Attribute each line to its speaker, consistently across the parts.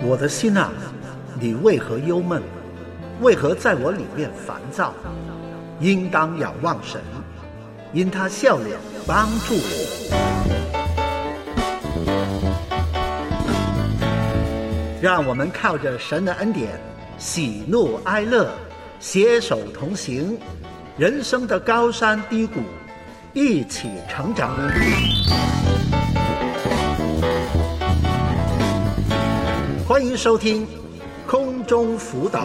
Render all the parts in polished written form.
Speaker 1: 我的心啊，你为何忧闷？为何在我里面烦躁？应当仰望神，因他笑脸帮助我。让我们靠着神的恩典，喜怒哀乐，携手同行，人生的高山低谷，一起成长。欢迎收听空中辅导。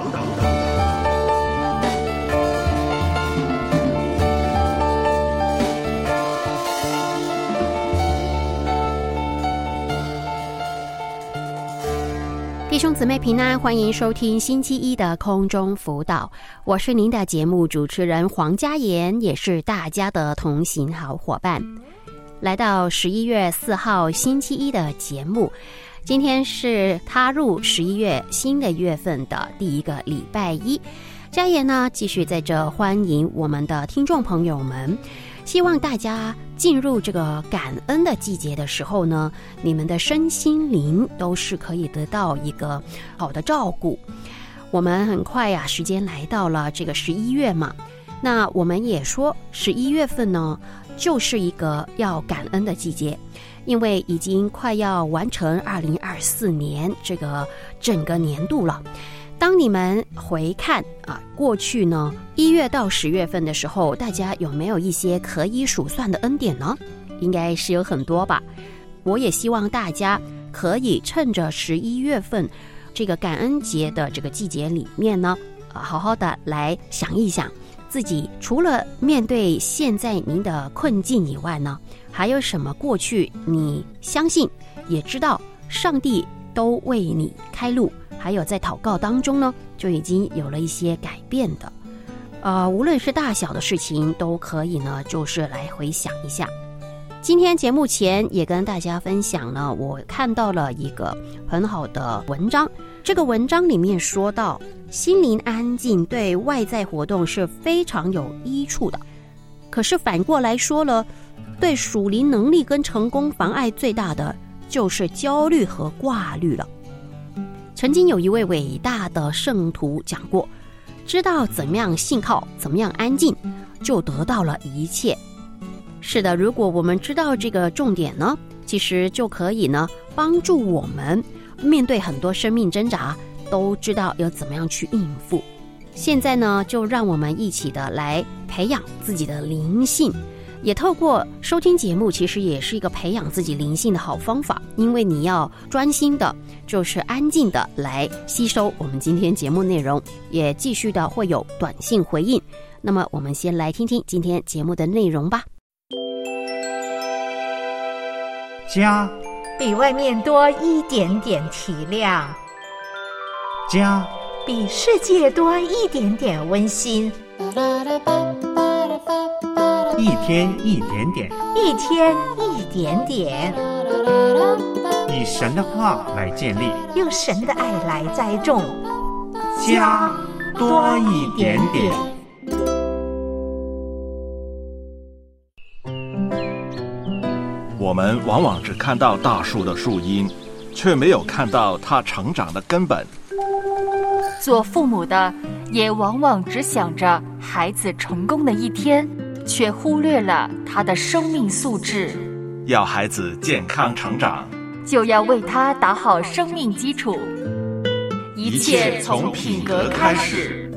Speaker 2: 弟兄姊妹平安，欢迎收听星期一的空中辅导，我是您的节目主持人黄嘉妍，也是大家的同行好伙伴。来到11月4号星期一的节目，今天是踏入11月新的月份的第一个礼拜一，嘉妍呢继续在这欢迎我们的听众朋友们，希望大家进入这个感恩的季节的时候呢，你们的身心灵都是可以得到一个好的照顾。我们很快呀，时间来到了这个11月嘛，那我们也说11月份呢就是一个要感恩的季节，因为已经快要完成2024年这个整个年度了。当你们回看过去呢1月到10月份的时候，大家有没有一些可以数算的恩典呢？应该是有很多吧。我也希望大家可以趁着11月份这个感恩节的这个季节里面呢，好好的来想一想自己除了面对现在您的困境以外呢，还有什么过去你相信也知道上帝都为你开路，还有在祷告当中呢就已经有了一些改变的无论是大小的事情都可以呢就是来回想一下。今天节目前也跟大家分享呢，我看到了一个很好的文章，这个文章里面说到心灵安静对外在活动是非常有益处的，可是反过来说了，对属灵能力跟成功妨碍最大的就是焦虑和挂虑了。曾经有一位伟大的圣徒讲过，知道怎么样信靠，怎么样安静，就得到了一切。是的，如果我们知道这个重点呢，其实就可以呢帮助我们面对很多生命挣扎，都知道要怎么样去应付。现在呢，就让我们一起的来培养自己的灵性，也透过收听节目，其实也是一个培养自己灵性的好方法，因为你要专心的，就是安静的来吸收我们今天节目内容，也继续的会有短信回应。那么我们先来听听今天节目的内容吧。
Speaker 3: 家
Speaker 4: 比外面多一点点体谅，
Speaker 3: 家
Speaker 4: 比世界多一点点温馨，
Speaker 3: 一天一点点，
Speaker 4: 一天一点点，
Speaker 3: 以神的话来建立，
Speaker 4: 用神的爱来栽种，
Speaker 3: 家多一点点。
Speaker 5: 我们往往只看到大树的树荫，却没有看到它成长的根本。
Speaker 6: 做父母的也往往只想着孩子成功的一天，却忽略了他的生命素质。
Speaker 5: 要孩子健康成长，
Speaker 6: 就要为他打好生命基础，一切从品格开始。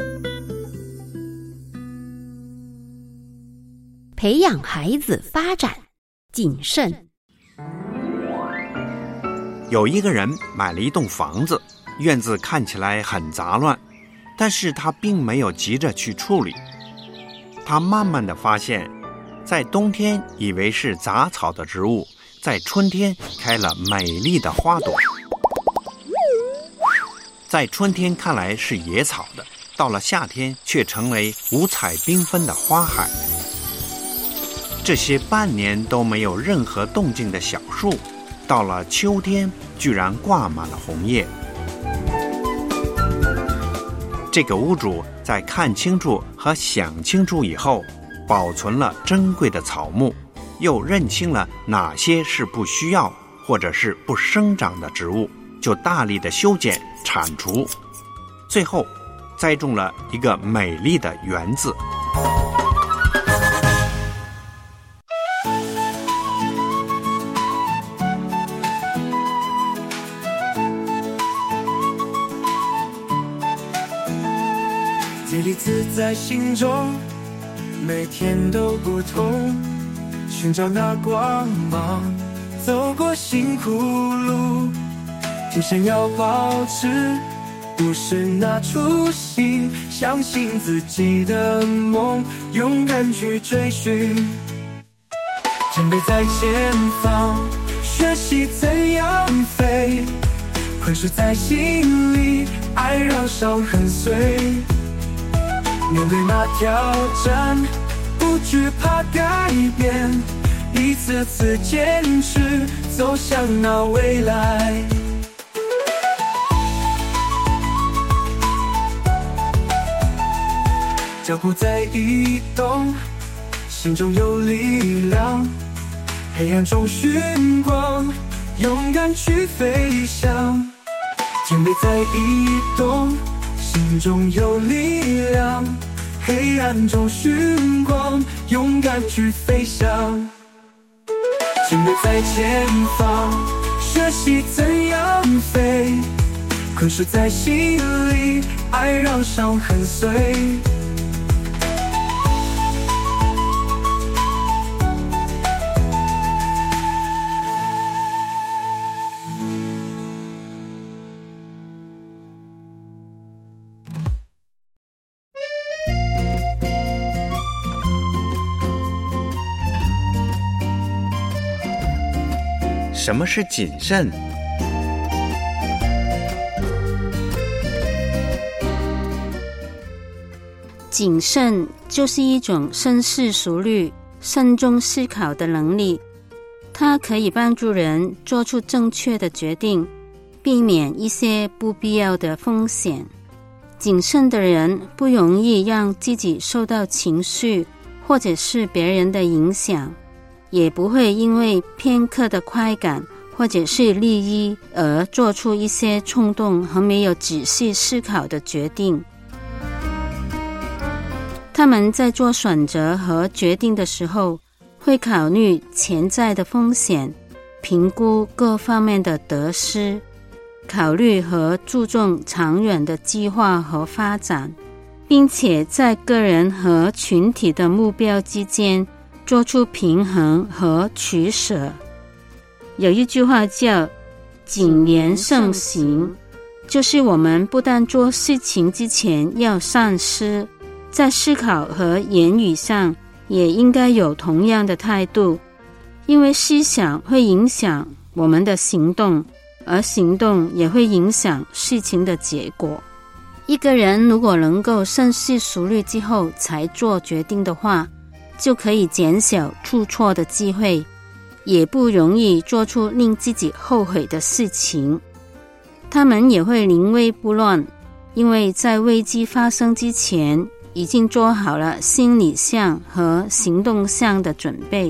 Speaker 2: 培养孩子发展谨慎。
Speaker 7: 有一个人买了一栋房子，院子看起来很杂乱，但是他并没有急着去处理。他慢慢地发现，在冬天以为是杂草的植物，在春天开了美丽的花朵，在春天看来是野草的，到了夏天却成为五彩缤纷的花海。这些半年都没有任何动静的小树，到了秋天居然挂满了红叶。这个屋主在看清楚和想清楚以后，保存了珍贵的草木，又认清了哪些是不需要或者是不生长的植物， 就大力的修剪铲除，最后栽种了一个美丽的园子。
Speaker 8: 激励自在心中，每天都不同，寻找那光芒，走过辛苦路，精神要保持，不是那初心，相信自己的梦，勇敢去追寻，准备在前方，学习怎样飞，困守在心里，爱让伤痕碎，面对那挑战，不惧怕改变，一次次坚持，走向那未来。脚步在移动，心中有力量，黑暗中寻光，勇敢去飞翔。天地在移动，心中有力量，黑暗中寻光，勇敢去飞翔。前辈在前方，学习怎样飞，困守在心里，爱让伤痕碎。
Speaker 7: 什么是谨慎？
Speaker 2: 谨慎就是一种深思熟虑、慎重思考的能力，它可以帮助人做出正确的决定，避免一些不必要的风险。谨慎的人不容易让自己受到情绪或者是别人的影响，也不会因为片刻的快感或者是利益而做出一些冲动和没有仔细思考的决定。他们在做选择和决定的时候，会考虑潜在的风险，评估各方面的得失，考虑和注重长远的计划和发展，并且在个人和群体的目标之间做出平衡和取舍。有一句话叫谨言慎行，就是我们不但做事情之前要善思，在思考和言语上也应该有同样的态度，因为思想会影响我们的行动，而行动也会影响事情的结果。一个人如果能够深思熟虑之后才做决定的话，就可以减少出错的机会，也不容易做出令自己后悔的事情。他们也会临危不乱，因为在危机发生之前已经做好了心理上和行动上的准备。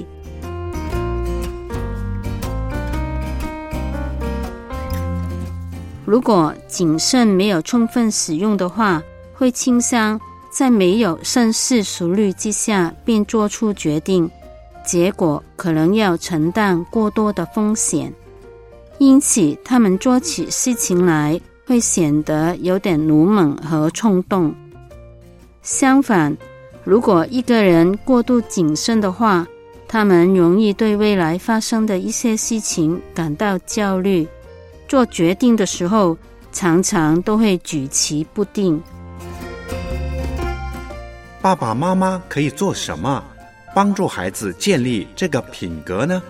Speaker 2: 如果谨慎没有充分使用的话，会倾向在没有深思熟虑之下便做出决定，结果可能要承担过多的风险，因此他们做起事情来会显得有点鲁莽和冲动。相反，如果一个人过度谨慎的话，他们容易对未来发生的一些事情感到焦虑，做决定的时候常常都会举棋不定。
Speaker 7: 爸爸妈妈可以做什么帮助孩子建立这个品格呢？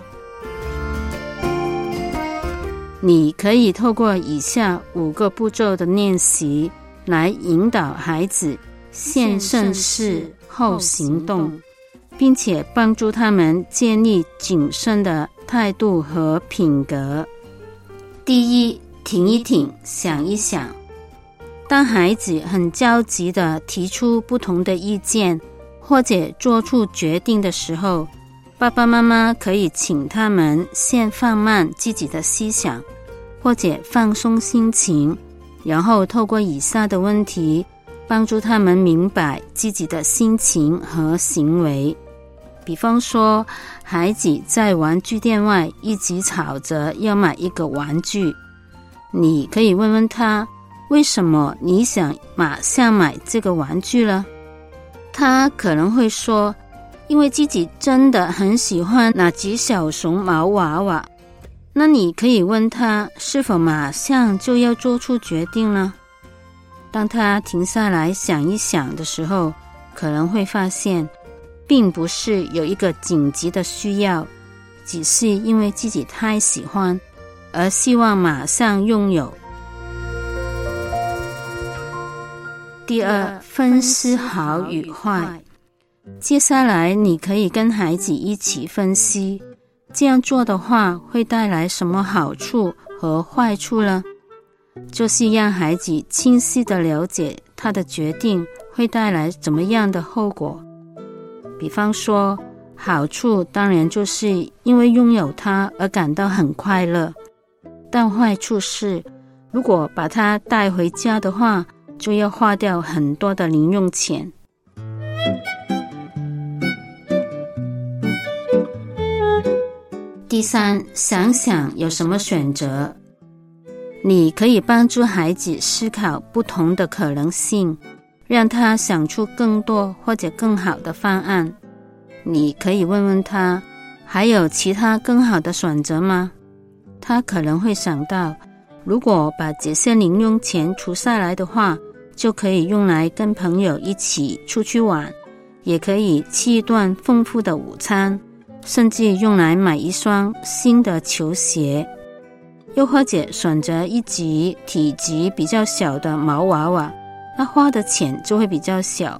Speaker 2: 你可以透过以下5个步骤的练习来引导孩子先慎思后行动，并且帮助他们建立谨慎的态度和品格。第一，停一停，想一想。当孩子很焦急地提出不同的意见或者做出决定的时候，爸爸妈妈可以请他们先放慢自己的思想，
Speaker 9: 或者放松心情，然后透过以下的问题帮助他们明白自己的心情和行为。比方说，孩子在玩具店外一直吵着要买一个玩具，你可以问问他，为什么你想马上买这个玩具了？他可能会说，因为自己真的很喜欢那只小熊毛娃娃。那你可以问他，是否马上就要做出决定呢？当他停下来想一想的时候，可能会发现并不是有一个紧急的需要，只是因为自己太喜欢而希望马上拥有。第二，分析好与坏。接下来你可以跟孩子一起分析，这样做的话会带来什么好处和坏处呢？就是让孩子清晰地了解他的决定会带来怎么样的后果。比方说，好处当然就是因为拥有它而感到很快乐，但坏处是，如果把它带回家的话，就要花掉很多的零用钱。第三，想想有什么选择。你可以帮助孩子思考不同的可能性，让他想出更多或者更好的方案。你可以问问他，还有其他更好的选择吗？他可能会想到，如果把这些零用钱除下来的话，就可以用来跟朋友一起出去玩，也可以吃一顿丰富的午餐，甚至用来买一双新的球鞋，又或者选择一只体积比较小的毛娃娃，那花的钱就会比较小。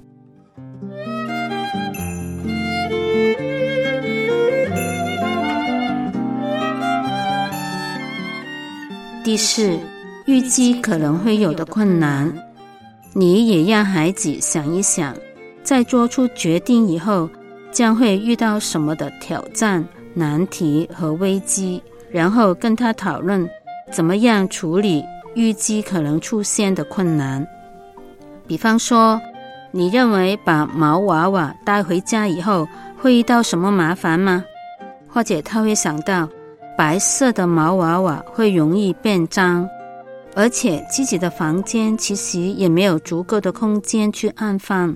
Speaker 9: 第四，预计可能会有的困难。你也让孩子想一想，在做出决定以后将会遇到什么的挑战、难题和危机，然后跟他讨论怎么样处理预计可能出现的困难。比方说，你认为把毛娃娃带回家以后会遇到什么麻烦吗？或者他会想到白色的毛娃娃会容易变脏，而且自己的房间其实也没有足够的空间去安放。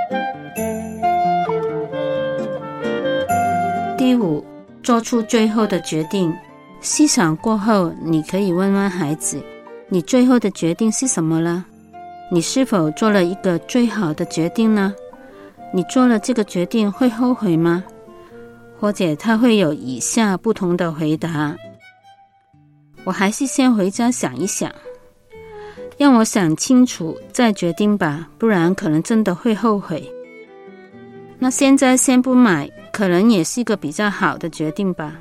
Speaker 9: 第五，做出最后的决定。思想过后，你可以问问孩子，你最后的决定是什么了？你是否做了一个最好的决定呢？你做了这个决定会后悔吗？或者他会有以下不同的回答：我还是先回家想一想，让我想清楚再决定吧，不然可能真的会后悔。那现在先不买，可能也是一个比较好的决定吧。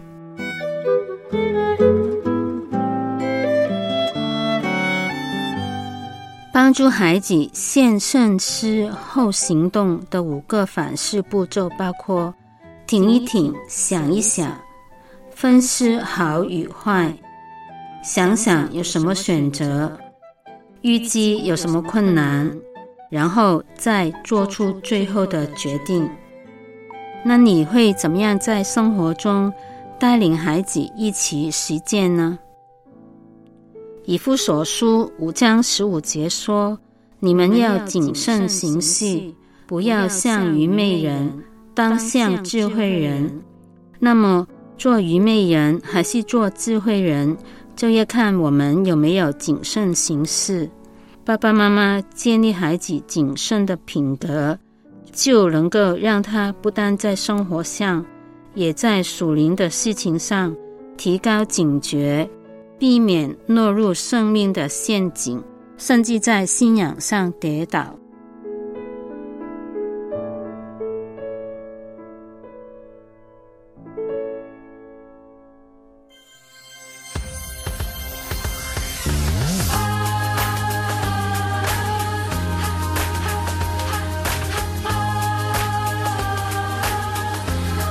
Speaker 9: 帮助孩子先慎思后行动的5个反思步骤包括：停一停，想一想，分析好与坏，想想有什么选择，预计有什么困难，然后再做出最后的决定。那你会怎么样在生活中带领孩子一起实践呢？以弗所书5章15节说：你们要谨慎行事，不要像愚昧人，当像智慧人。那么做愚昧人还是做智慧人，就要看我们有没有谨慎行事。爸爸妈妈建立孩子谨慎的品格，就能够让他不但在生活上，也在属灵的事情上提高警觉，避免落入生命的陷阱，甚至在信仰上跌倒。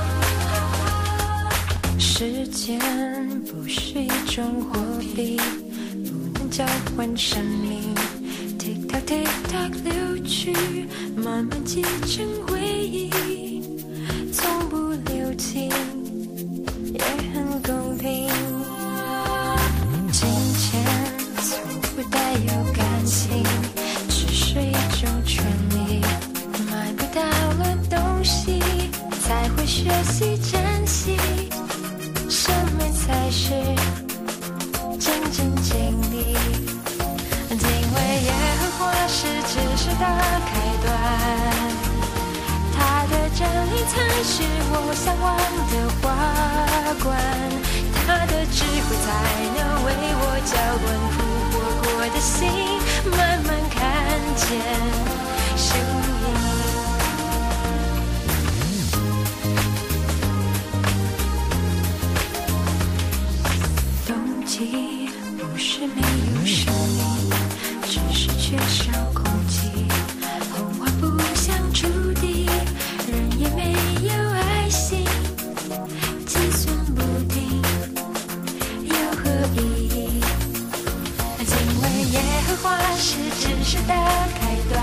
Speaker 8: 时间不是一种货币，
Speaker 10: 交换生命。Tick tock tick tock 流去，慢慢积成回忆，从不留情，也很公平。金钱从不带有感情，只是一种权利。买不到了东西，才会学习珍惜。什么才是真正经历？因为耶和华是知识的开端，他的真理才是我向往的花冠，他的智慧才能为我浇灌复活过的心，慢慢看见生命。冬季不是没有生命，只是缺少空气，红花不想触地，人也没有爱心，计算不定有何意义？因为耶和华是知识的开端，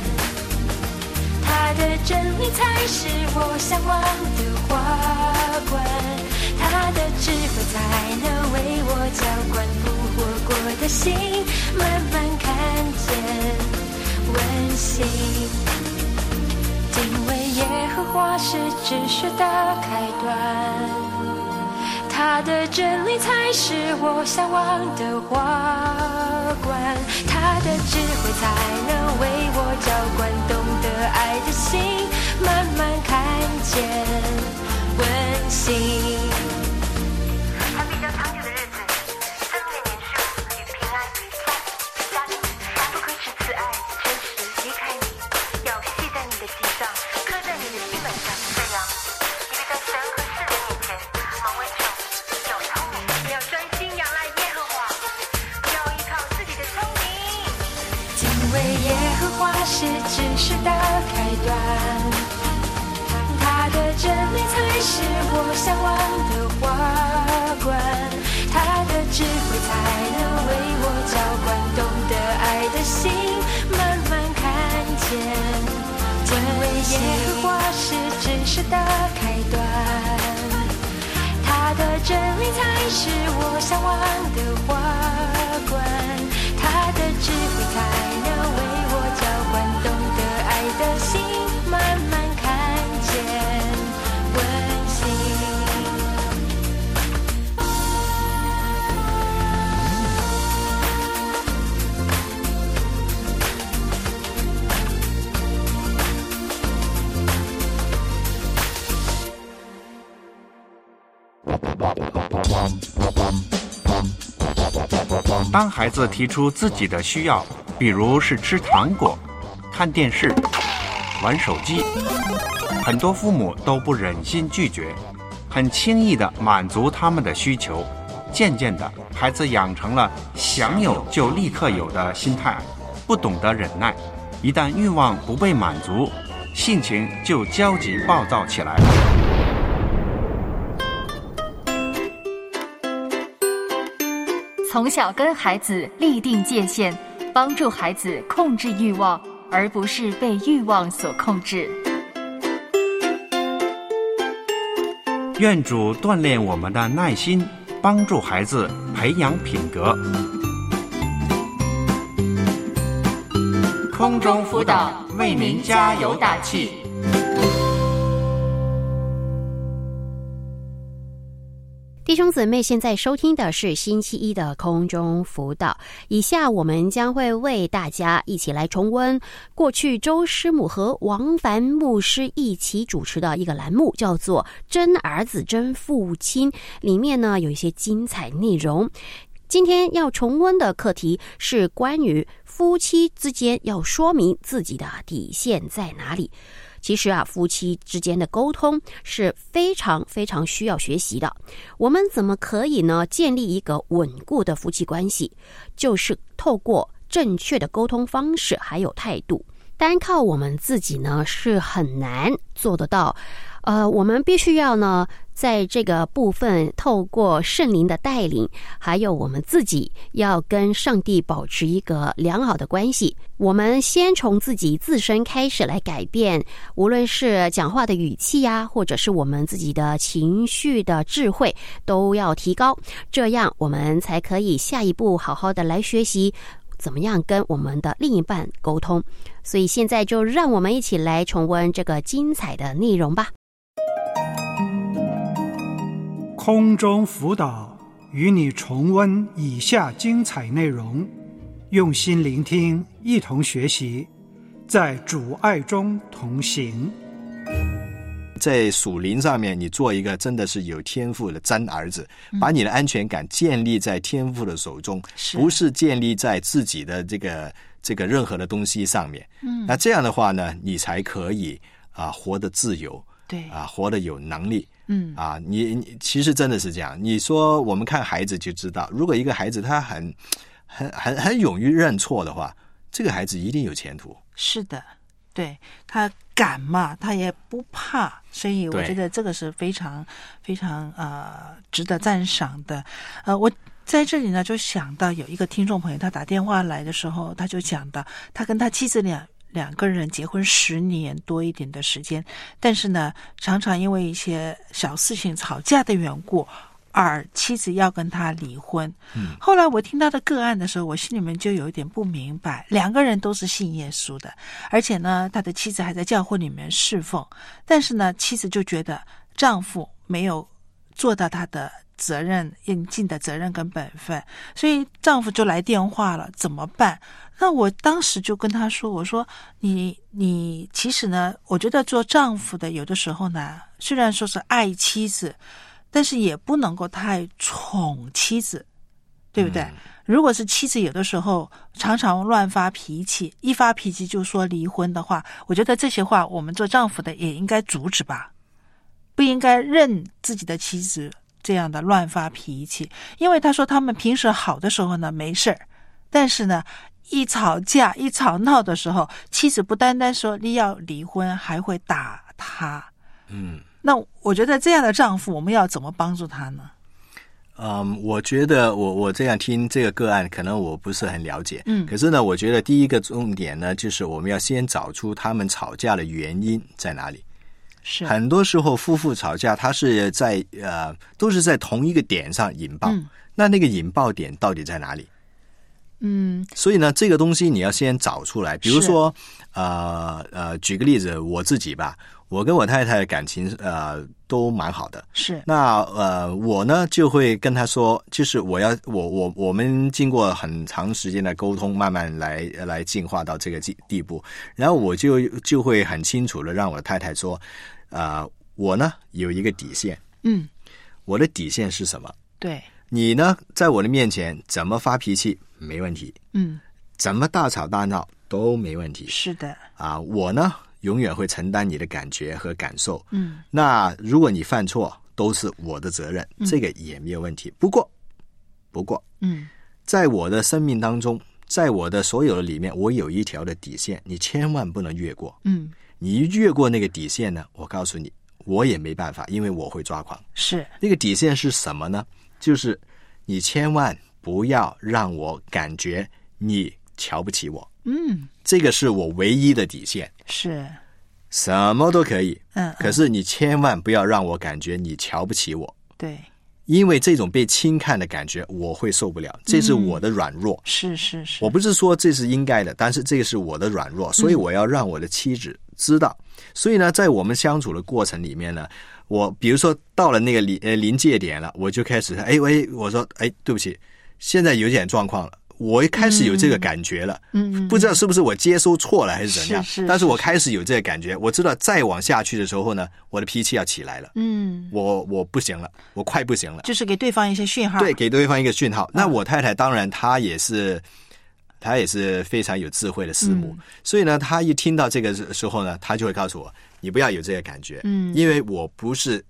Speaker 10: 他的真理才是我向往的花冠，他的智慧才能为我浇灌复活过的心，慢慢看见温馨。因为耶和华是知识的开端，他的真理才是我向往的花冠，他的智慧才能为我浇灌懂得爱的心，慢慢看见温馨。他必将长久的日子、生命的年数与平安、家庭、不可耻、慈爱、诚实离开你，要系在你的脊上，刻在你的心本上。这样，你必在神和世人面前蒙恩宠，有聪明。你要专心仰赖耶和华，不要依靠自己的聪明。因为耶和华是知识的开端，他的真理才是我向往的花冠，他的智慧才能为我浇灌懂得爱的心，慢慢看见。因为耶和华是知识的开端，他的真理才是我向往的花冠，他的智慧才能为我浇灌懂得爱的心，慢慢看见温馨。
Speaker 7: 当孩子提出自己的需要，比如是吃糖果、看电视、玩手机，很多父母都不忍心拒绝，很轻易地满足他们的需求。渐渐的，孩子养成了想有就立刻有的心态，不懂得忍耐，一旦欲望不被满足，性情就焦急暴躁起来。
Speaker 6: 从小跟孩子立定界限，帮助孩子控制欲望，而不是被欲望所控制。
Speaker 7: 愿主锻炼我们的耐心，帮助孩子培养品格。
Speaker 6: 空中辅导为您加油打气。
Speaker 2: 弟兄姊妹，现在收听的是星期一的空中辅导。以下我们将会为大家一起来重温过去周师母和王凡牧师一起主持的一个栏目，叫做《真儿子真父亲》，里面呢有一些精彩内容。今天要重温的课题是关于夫妻之间要说明自己的底线在哪里。其实夫妻之间的沟通是非常非常需要学习的。我们怎么可以呢建立一个稳固的夫妻关系？就是透过正确的沟通方式还有态度。单靠我们自己呢是很难做得到。我们必须要呢在这个部分，透过圣灵的带领，还有我们自己要跟上帝保持一个良好的关系。我们先从自己自身开始来改变，无论是讲话的语气啊，或者是我们自己的情绪的智慧，都要提高，这样我们才可以下一步好好的来学习怎么样跟我们的另一半沟通。所以现在就让我们一起来重温这个精彩的内容吧。
Speaker 11: 空中辅导与你重温以下精彩内容，用心聆听，一同学习，在主爱中同行。
Speaker 5: 在属灵上面，你做一个真的是有天赋的真儿子，把你的安全感建立在天父的手中，不是建立在自己的这个任何的东西上面。那这样的话呢，你才可以活得自由，对活得有能力。你其实真的是这样。你说我们看孩子就知道，如果一个孩子他很勇于认错的话，这个孩子一定有前途。
Speaker 12: 是的，对，他敢嘛，他也不怕，所以我觉得这个是非常非常值得赞赏的。我在这里呢就想到有一个听众朋友，他打电话来的时候，他就讲到他跟他妻子两个人结婚10年多一点的时间，但是呢常常因为一些小事情吵架的缘故，而妻子要跟他离婚。后来我听到的个案的时候，我心里面就有一点不明白，两个人都是信耶稣的，而且呢他的妻子还在教会里面侍奉，但是呢妻子就觉得丈夫没有做到他的责任，应尽的责任跟本分，所以丈夫就来电话了，怎么办？那我当时就跟他说，我说你其实呢，我觉得做丈夫的有的时候呢，虽然说是爱妻子，但是也不能够太宠妻子，对不对？如果是妻子有的时候常常乱发脾气，一发脾气就说离婚的话，我觉得这些话我们做丈夫的也应该阻止吧，不应该任自己的妻子这样的乱发脾气。因为他说他们平时好的时候呢没事儿，但是呢一吵架一吵闹的时候，妻子不单单说你要离婚，还会打他。那我觉得这样的丈夫我们要怎么帮助他呢？
Speaker 5: 我觉得我这样听这个个案，可能我不是很了解。可是呢，我觉得第一个重点呢，就是我们要先找出他们吵架的原因在哪里。是很多时候夫妇吵架，他是在都是在同一个点上引爆。那个引爆点到底在哪里？所以呢，这个东西你要先找出来。比如说，举个例子，我自己吧，我跟我太太的感情都蛮好的。是。那我呢就会跟她说，就是我们经过很长时间的沟通，慢慢来进化到这个地步。然后我就会很清楚的让我太太说，我呢有一个底线。我的底线是什么？对。你呢在我的面前怎么发脾气没问题，怎么大吵大闹都没问题。是的。我呢永远会承担你的感觉和感受。那如果你犯错都是我的责任，这个也没有问题。不过在我的生命当中，在我的所有的里面，我有一条的底线，你千万不能越过。你一越过那个底线呢，我告诉你我也没办法，因为我会抓狂。是。那个底线是什么呢？就是你千万不要让我感觉你瞧不起我。这个是我唯一的底线。是。什么都可以。可是你千万不要让我感觉你瞧不起我。对。因为这种被轻看的感觉我会受不了，这是我的软弱。是。我不是说这是应该的，但是这个是我的软弱，所以我要让我的妻子知道。所以呢，在我们相处的过程里面呢，我比如说到了那个临界点了，我就开始我说对不起，现在有点状况了，我一开始有这个感觉了。不知道是不是我接收错了还是怎样，但是我开始有这个感觉，我知道再往下去的时候呢，我的脾气要起来了。我不行了，我快不行了，
Speaker 12: 就是给对方一些讯号。对，
Speaker 5: 给对方一个讯号。那我太太当然她也是非常有智慧的师母，所以呢，她一听到这个时候呢，她就会告诉我，你不要有这个感觉，因为我不是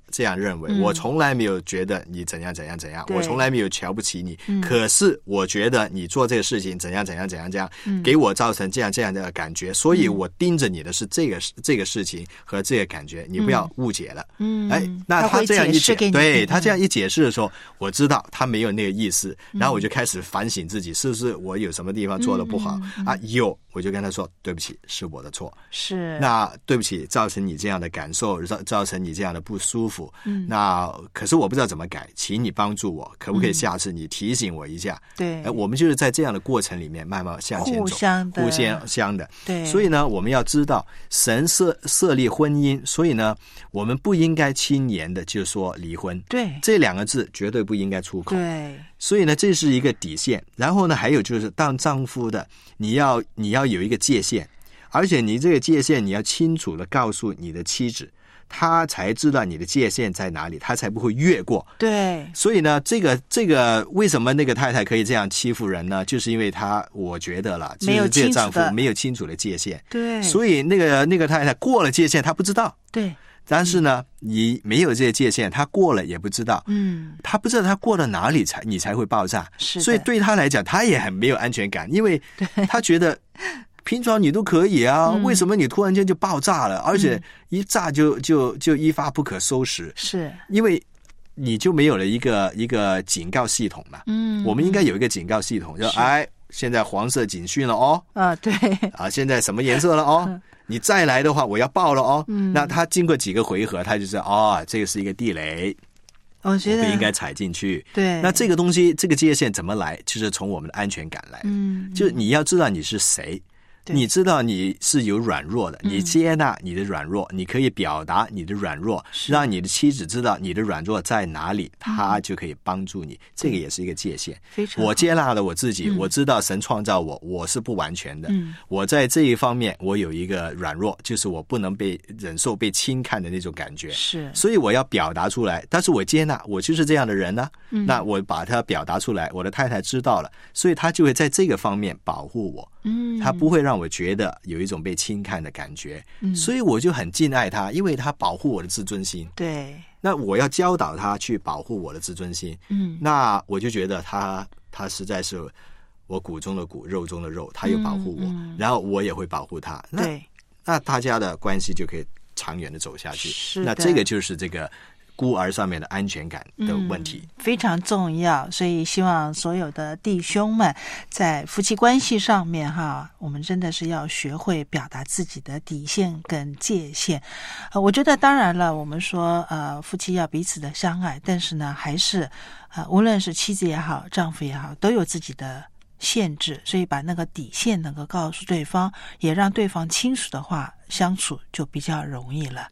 Speaker 5: 这样认为，我从来没有觉得你怎样怎样怎样，我从来没有瞧不起你，可是我觉得你做这个事情怎样怎样怎样怎样，给我造成这样的感觉，所以我盯着你的是这个事情和这个感觉，你不要误解了。那他这样一解，对，他这样一解释的时候，我知道他没有那个意思，然后我就开始反省自己，是不是我有什么地方做得不好有，我就跟他说对不起，是我的错，
Speaker 12: 是，
Speaker 5: 那对不起，造成你这样的感受，造成你这样的不舒服，那可是我不知道怎么改，请你帮助我，可不可以下次你提醒我一下？
Speaker 12: 对，
Speaker 5: 我们就是在这样的过程里面慢慢向前走，互相的。
Speaker 12: 对，
Speaker 5: 所以呢，我们要知道神设立婚姻，所以呢，我们不应该轻言的就说离婚，
Speaker 12: 对，
Speaker 5: 这两个字绝对不应该出口。
Speaker 12: 对，
Speaker 5: 所以呢，这是一个底线。然后呢，还有就是当丈夫的，你要有一个界限，而且你这个界限你要清楚的告诉你的妻子，他才知道你的界限在哪里，他才不会越过。
Speaker 12: 对，
Speaker 5: 所以呢，这个为什么那个太太可以这样欺负人呢？就是因为我觉得了，就是这个丈夫没有清楚的界限。对，所以那个太太过了界限，她不知道。
Speaker 12: 对。
Speaker 5: 但是呢，你没有这些界限，他过了也不知道，他不知道他过了哪里你才会爆炸，所以对他来讲，他也很没有安全感，因为他觉得平常你都可以啊，为什么你突然间就爆炸了，而且一炸就一发不可收拾？是因为你就没有了一个警告系统嘛？我们应该有一个警告系统，就现在黄色警讯了哦，
Speaker 12: 对
Speaker 5: 现在什么颜色了哦？你再来的话，我要爆了哦。那他经过几个回合，他就知道这个是一个地雷，我不应该踩进去。对，那这个东西，这个界限怎么来？就是从我们的安全感来。就是你要知道你是谁。你知道你是有软弱的，你接纳你的软弱，你可以表达你的软弱，让你的妻子知道你的软弱在哪里，她就可以帮助你。这个也是一个界限。我接纳了我自己，我知道神创造我是不完全的，我在这一方面我有一个软弱，就是我不能忍受被轻看的那种感觉，是，所以我要表达出来。但是我接纳我就是这样的人呢，那我把它表达出来，我的太太知道了，所以她就会在这个方面保护我，她不会让我觉得有一种被轻看的感觉，所以我就很敬爱她，因为她保护我的自尊心。对，那我要教导她去保护我的自尊心。那我就觉得她实在是我骨中的骨，肉中的肉，她又保护我，然后我也会保护她。那大家的关系就可以长远的走下去。那这个就是这个孤儿上面的安全感的问题，
Speaker 12: 非常重要。所以希望所有的弟兄们在夫妻关系上面我们真的是要学会表达自己的底线跟界限。我觉得当然了，我们说夫妻要彼此的相爱，但是呢还是无论是妻子也好，丈夫也好，都有自己的限制，所以把那个底线能够告诉对方，也让对方清楚的话，相处就比较容易了。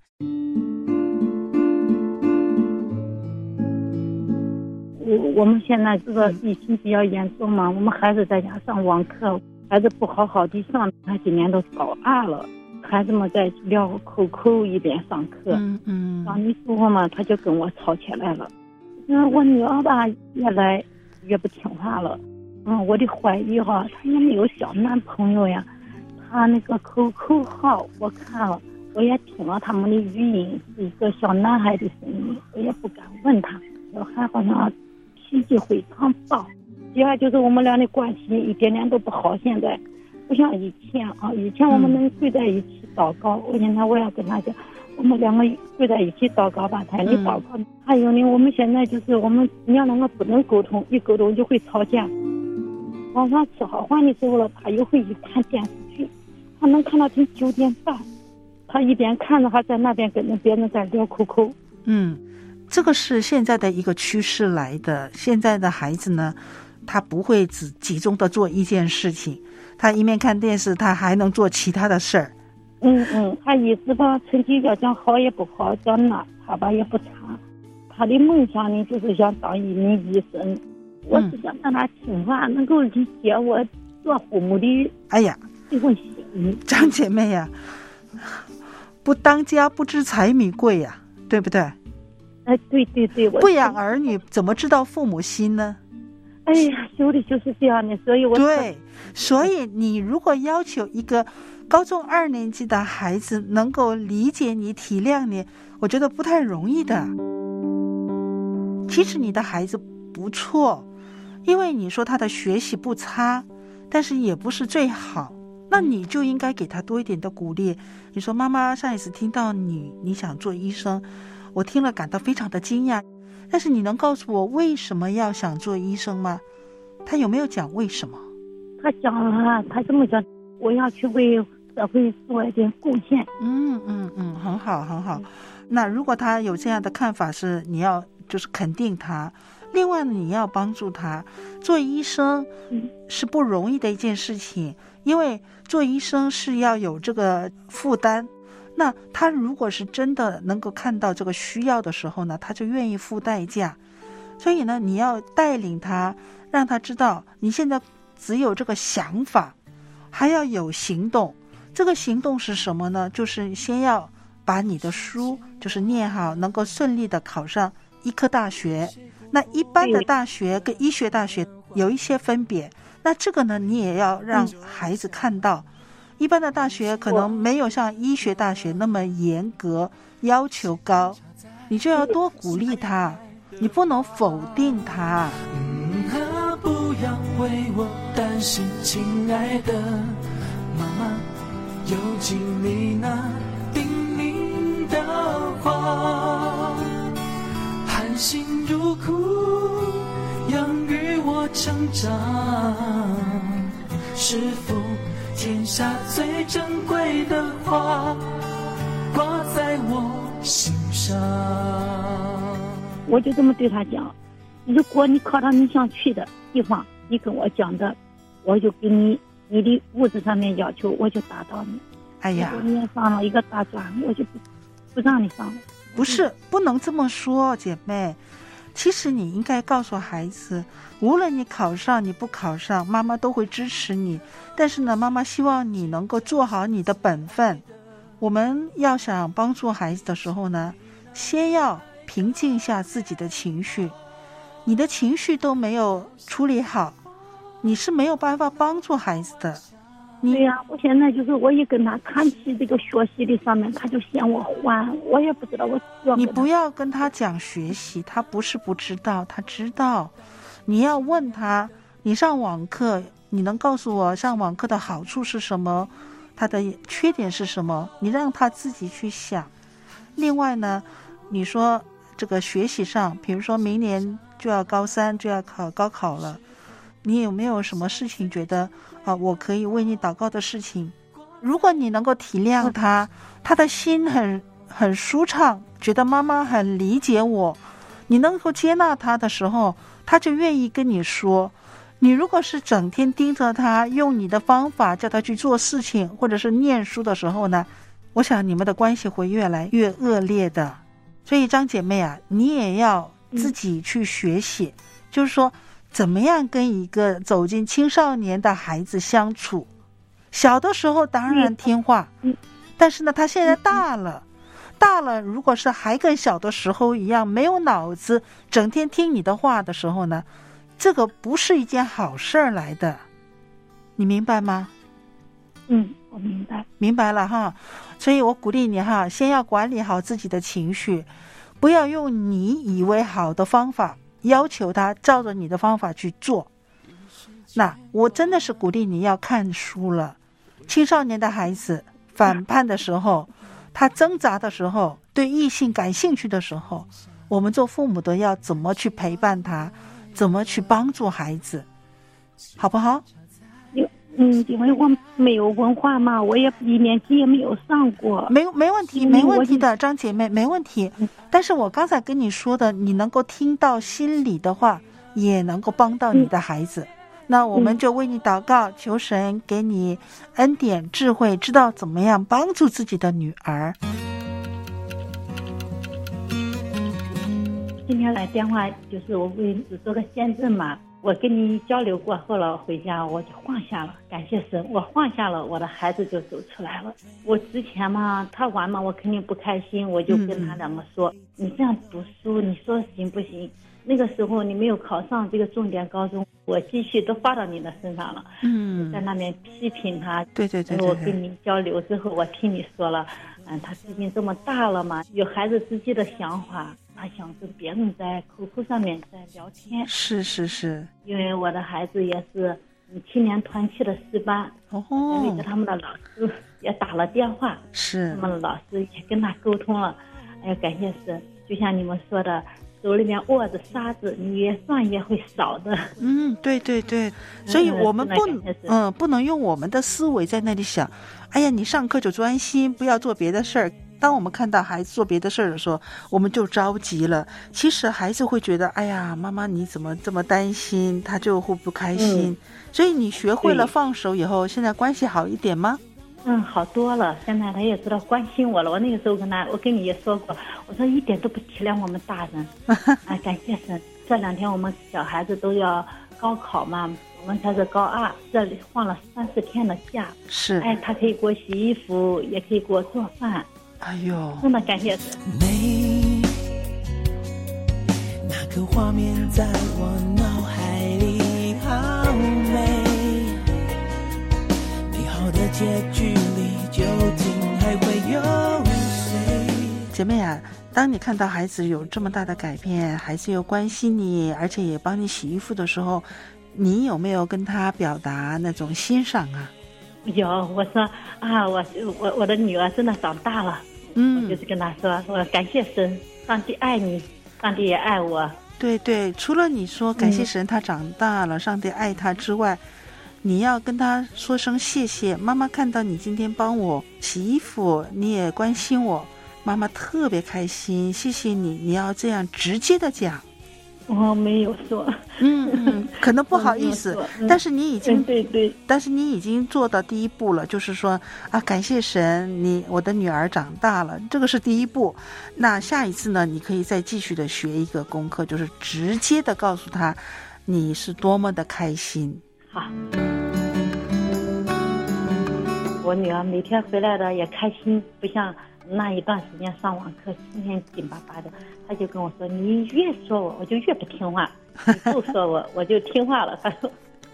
Speaker 13: 我们现在这个疫情比较严重嘛，我们孩子在家上网课，孩子不好好的上，他今年都高2了，孩子们在聊QQ一边上课，上的时候嘛，他就跟我吵起来了。我女儿吧，越来越不听话了。我的怀疑她也没有小男朋友呀。她那个 QQ 号我看了，我也听了他们的语音，是一个小男孩的声音，我也不敢问他。小孩好像脾气非常暴。第二就是我们俩的关系一点点都不好，现在不像以前以前我们能跪在一起祷告，我要跟他讲，我们两个跪在一起祷告吧，他也祷告。还有呢，我们现在就是我们娘两个不能沟通，一沟通就会吵架。晚上吃好饭的时候了，他又会一看电视剧，他能看到ถึง9点半，他一边看着，他在那边跟着别人在聊 QQ。
Speaker 12: 这个是现在的一个趋势来的。现在的孩子呢，他不会只集中的做一件事情，他一面看电视，他还能做其他的事儿。
Speaker 13: 他一直吧，成绩要讲好也不好，讲哪他吧也不差。他的梦想呢，就是想当一名医生。我只想让他听话，能够理解我做父母的这份心意。
Speaker 12: 张姐妹呀，不当家不知柴米贵呀，对不对？
Speaker 13: 对，
Speaker 12: 不养儿女怎么知道父母心呢？
Speaker 13: 有的就是这样的，所以你如果要求一个
Speaker 12: 高中2年级的孩子能够理解你、体谅你，我觉得不太容易的。其实你的孩子不错，因为你说他的学习不差，但是也不是最好，那你就应该给他多一点的鼓励。你说妈妈上一次听到你想做医生，我听了感到非常的惊讶，但是你能告诉我为什么要想做医生吗？他有没有讲为什么？
Speaker 13: 他讲了，他这么讲，我要去为社会做一点贡献。
Speaker 12: 很好很好。那如果他有这样的看法，是你要就是肯定他，另外你要帮助他。做医生是不容易的一件事情，因为做医生是要有这个负担。那他如果是真的能够看到这个需要的时候呢，他就愿意付代价。所以呢，你要带领他，让他知道你现在只有这个想法，还要有行动。这个行动是什么呢？就是先要把你的书就是念好，能够顺利的考上医科大学。那一般的大学跟医学大学有一些分别，那这个呢你也要让孩子看到，一般的大学可能没有像医学大学那么严格，要求高，你就要多鼓励他，你不能否定他。
Speaker 8: 不要为我担心，亲爱的妈妈，有经历那叮咛的话，含辛茹苦养育我成长，是否天下最珍贵的话挂在我心上？
Speaker 13: 我就这么对他讲，如果你考到你想去的地方，你跟我讲的，我就给你的物质上面要求，我就达到你。
Speaker 12: 哎呀，
Speaker 13: 如果你也上了一个大专，我就不让你上了。
Speaker 12: 不是，不能这么说，姐妹。其实你应该告诉孩子，无论你考上你不考上，妈妈都会支持你。但是呢，妈妈希望你能够做好你的本分。我们要想帮助孩子的时候呢，先要平静下自己的情绪。你的情绪都没有处理好，你是没有办法帮助孩子的。
Speaker 13: 对呀，我现在就是我一跟他谈起这个学习的上面，他就嫌我还，我也不知道我要。
Speaker 12: 你不要跟他讲学习，他不是不知道，他知道。你要问他，你上网课，你能告诉我上网课的好处是什么，他的缺点是什么，你让他自己去想。另外呢，你说这个学习上，比如说明年就要高3，就要考高考了，你有没有什么事情觉得我可以为你祷告的事情？如果你能够体谅他，他的心很舒畅，觉得妈妈很理解我，你能够接纳他的时候，他就愿意跟你说。你如果是整天盯着他，用你的方法叫他去做事情或者是念书的时候呢，我想你们的关系会越来越恶劣的。所以张姐妹啊，你也要自己去学习，就是说怎么样跟一个走进青少年的孩子相处。小的时候当然听话，但是呢他现在大了，如果是还跟小的时候一样没有脑子，整天听你的话的时候呢，这个不是一件好事儿来的。你明白吗？
Speaker 13: 我明白。
Speaker 12: 明白了哈。所以我鼓励你哈，先要管理好自己的情绪，不要用你以为好的方法要求他照着你的方法去做。那我真的是鼓励你要看书了。青少年的孩子反叛的时候，他挣扎的时候，对异性感兴趣的时候，我们做父母的要怎么去陪伴他，怎么去帮助孩子，好不好？
Speaker 13: 因为我没有文化嘛，我也1年级也没有上过。
Speaker 12: 没问题，没问题的，张姐妹，没问题。但是我刚才跟你说的，你能够听到心里的话，也能够帮到你的孩子。那我们就为你祷告，求神给你恩典智慧，知道怎么样帮助自己的女儿。
Speaker 13: 今天来电话就是我为你做个见证嘛，我跟你交流过后了，回家我就放下了，感谢神，我放下了，我的孩子就走出来了。我之前嘛，他玩嘛，我肯定不开心，我就跟他两个说，你这样读书，你说行不行？ 那个时候你没有考上这个重点高中，我继续都发到你的身上了。在那边批评他。
Speaker 12: 对。
Speaker 13: 我跟你交流之后，我听你说了，他毕竟这么大了嘛，有孩子自己的想法，他想跟别人在QQ上面在聊天。
Speaker 12: 是。
Speaker 13: 因为我的孩子也是青年团契的师班，因为他们的老师也打了电话，他们的老师也跟他沟通了。哎呀，感谢神，就像你们说的，手里面握着沙子，你越算越会少的。
Speaker 12: 对。所以我们不能用我们的思维在那里想，哎呀，你上课就专心，不要做别的事儿。当我们看到孩子做别的事儿的时候，我们就着急了。其实孩子会觉得，哎呀，妈妈你怎么这么担心，他就会不开心。所以你学会了放手以后，现在关系好一点吗？
Speaker 13: 好多了。现在他也知道关心我了。我那个时候我跟你也说过，我说一点都不体谅我们大人。感谢神，这2天我们小孩子都要高考嘛，我们才是高2，这里放了30天的假。
Speaker 12: 是。
Speaker 13: 他可以给我洗衣服，也可以给我做饭。
Speaker 12: 哎呦，
Speaker 13: 真的感谢神。
Speaker 8: 美，那个画面在我脑海里好美。美好的结局里究竟还会有谁？
Speaker 12: 姐妹啊，当你看到孩子有这么大的改变，孩子又关心你，而且也帮你洗衣服的时候，你有没有跟他表达那种欣赏啊？
Speaker 13: 有，我说我的女儿真的长大了。我就是跟他说，我感谢神，上帝爱你，上帝也爱我。
Speaker 12: 对，除了你说感谢神他长大了，上帝爱他之外，你要跟他说声谢谢。妈妈看到你今天帮我洗衣服，你也关心我，妈妈特别开心，谢谢你。你要这样直接的讲。
Speaker 13: 我没有说。
Speaker 12: 可能不好意思，但是你已经
Speaker 13: 对，
Speaker 12: 但是你已经做到第一步了，就是说感谢神，我的女儿长大了，这个是第一步。那下一次呢，你可以再继续的学一个功课，就是直接的告诉她你是多么的开心。
Speaker 13: 好，我女儿每天回来的也开心，不像那一段时间上网课天天紧巴巴的。她就跟我说，你越说我就越不听话，你不说我就听话了。她说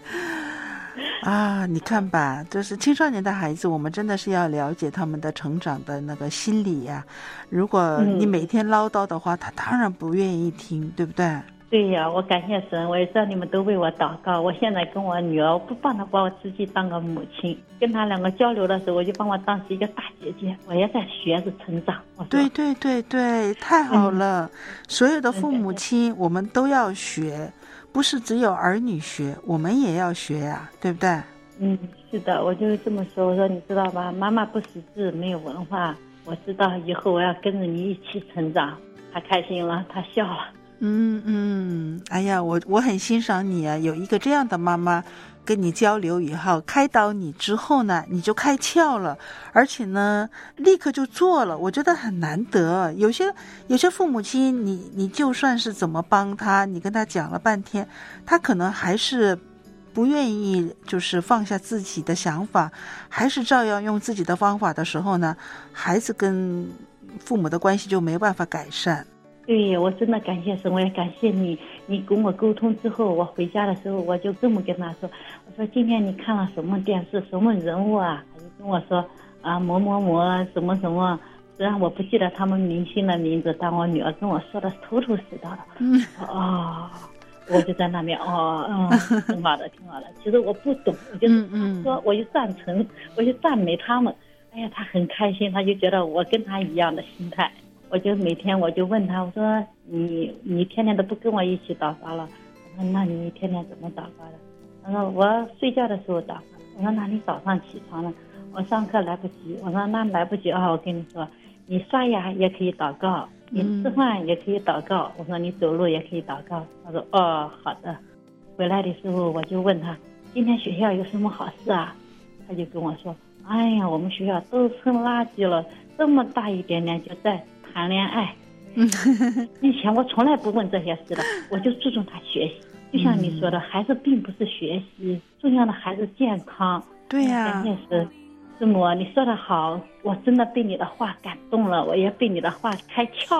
Speaker 12: 你看吧，就是青少年的孩子，我们真的是要了解他们的成长的那个心理呀。如果你每天唠叨的话，他当然不愿意听，对不对？
Speaker 13: 对呀，我感谢神，我也知道你们都为我祷告。我现在跟我女儿，我不帮她把我自己当个母亲，跟她两个交流的时候，我就把我当是一个大姐姐，我也在学着成长。
Speaker 12: 对，太好了。所有的父母亲，我们都要学，不是只有儿女学，我们也要学呀，对不对？
Speaker 13: 是的，我就这么说。我说你知道吧，妈妈不识字，没有文化，我知道以后我要跟着你一起成长。她开心了，她笑了。
Speaker 12: 哎呀，我很欣赏你啊，有一个这样的妈妈跟你交流以后，开导你之后呢，你就开窍了，而且呢立刻就做了，我觉得很难得。有些父母亲，你就算是怎么帮他，你跟他讲了半天，他可能还是不愿意就是放下自己的想法，还是照样用自己的方法的时候呢，孩子跟父母的关系就没办法改善。
Speaker 13: 对，我真的感谢神，我也感谢你。你跟我沟通之后，我回家的时候我就这么跟他说，我说今天你看了什么电视，什么人物啊？他就跟我说某某某什么什么，虽然我不记得他们明星的名字，但我女儿跟我说的头头是道的。我就在那边挺好的。其实我不懂，我就是说我就赞成，我就赞美他们。哎呀，他很开心，他就觉得我跟他一样的心态。我就每天我就问他，我说你天天都不跟我一起祷告了，我说那你天天怎么祷告的？他说我睡觉的时候祷告。我说那你早上起床了？我上课来不及。我说那来不及我跟你说，你刷牙也可以祷告，你吃饭也可以祷告。我说你走路也可以祷告。他说好的。回来的时候我就问他，今天学校有什么好事啊？他就跟我说，哎呀，我们学校都成垃圾了，这么大一点点就在谈恋爱。以前我从来不问这些事的，我就注重他学习。就像你说的，孩子并不是学习，重要的还是健康。
Speaker 12: 对呀，
Speaker 13: 师母，你说的好，我真的被你的话感动了，我也被你的话开窍了。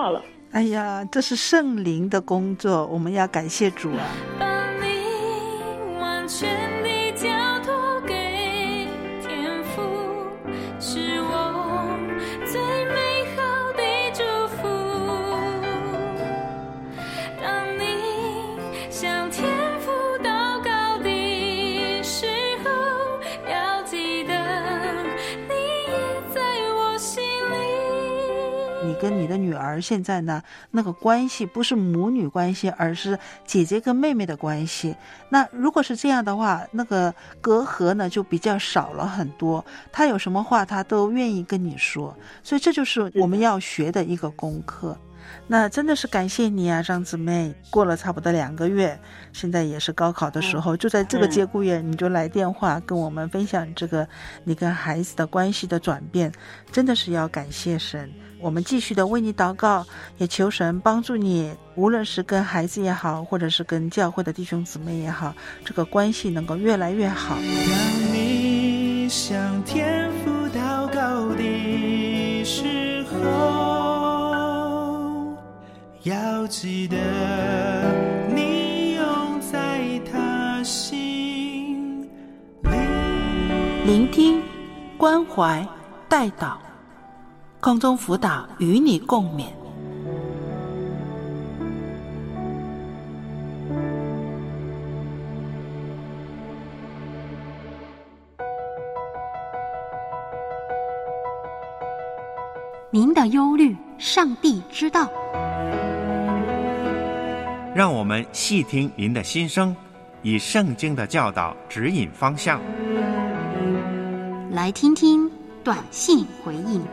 Speaker 12: 哎呀，这是圣灵的工作，我们要感谢主啊。
Speaker 10: 把你完全地交托给天父，是我最美好的祝福。当你向天父祷告的时候，要记得你也在我心里。
Speaker 12: 你跟你的女儿现在呢，那个关系不是母女关系，而是姐姐跟妹妹的关系。那如果是这样的话，那个隔阂呢就比较少了很多，她有什么话她都愿意跟你说，所以这就是我们要学的一个功课。那真的是感谢你啊，张姊妹，过了差不多2个月，现在也是高考的时候，就在这个节骨眼你就来电话跟我们分享这个你跟孩子的关系的转变，真的是要感谢神。我们继续的为你祷告，也求神帮助你，无论是跟孩子也好，或者是跟教会的弟兄姊妹也好，这个关系能够越来越好。
Speaker 8: 当你向天父祷告的时候，要记得你永在他心里。
Speaker 12: 聆听、关怀、代祷，空中辅导与你共勉。
Speaker 2: 您的忧虑，上帝知道。
Speaker 7: 让我们细听您的心声，以圣经的教导指引方向。
Speaker 2: 来听听短信回应。